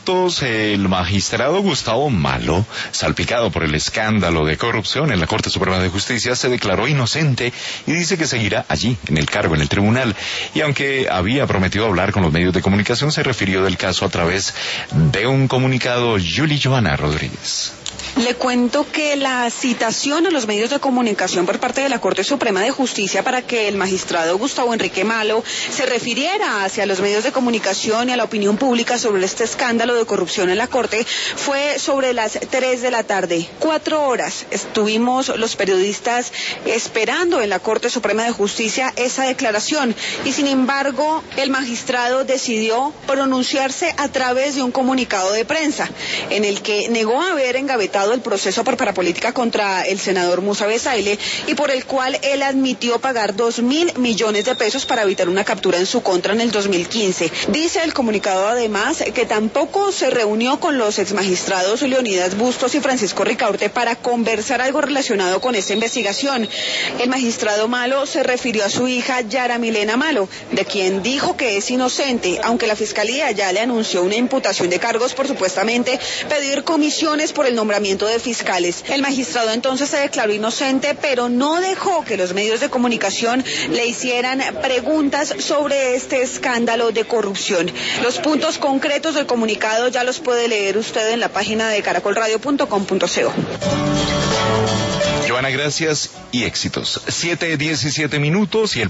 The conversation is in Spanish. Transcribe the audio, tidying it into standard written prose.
minutos, el magistrado Gustavo Malo, salpicado por el escándalo de corrupción en la Corte Suprema de Justicia, se declaró inocente y dice que seguirá allí, en el cargo, en el tribunal. Y aunque había prometido hablar con los medios de comunicación, se refirió del caso a través de un comunicado. Yuli Joana Rodríguez. Le cuento que la citación a los medios de comunicación por parte de la Corte Suprema de Justicia para que el magistrado Gustavo Enrique Malo se refiriera hacia los medios de comunicación y a la opinión pública sobre este escándalo de corrupción en la Corte fue sobre las 3 de la tarde. 4 horas estuvimos los periodistas esperando en la Corte Suprema de Justicia esa declaración y sin embargo el magistrado decidió pronunciarse a través de un comunicado de prensa en el que negó haber engavetado el proceso por parapolítica contra el senador Musa Besaile y por el cual él admitió pagar 2.000 millones de pesos para evitar una captura en su contra en el 2015. Dice el comunicado además que tampoco se reunió con los exmagistrados Leonidas Bustos y Francisco Ricaurte para conversar algo relacionado con esta investigación. El magistrado Malo se refirió a su hija Yara Milena Malo, de quien dijo que es inocente, aunque la fiscalía ya le anunció una imputación de cargos por supuestamente pedir comisiones por el nombramiento de fiscales. El magistrado entonces se declaró inocente, pero no dejó que los medios de comunicación le hicieran preguntas sobre este escándalo de corrupción. Los puntos concretos del comunicado ya los puede leer usted en la página de caracolradio.com.co. Joana, gracias y éxitos. 7:17 y el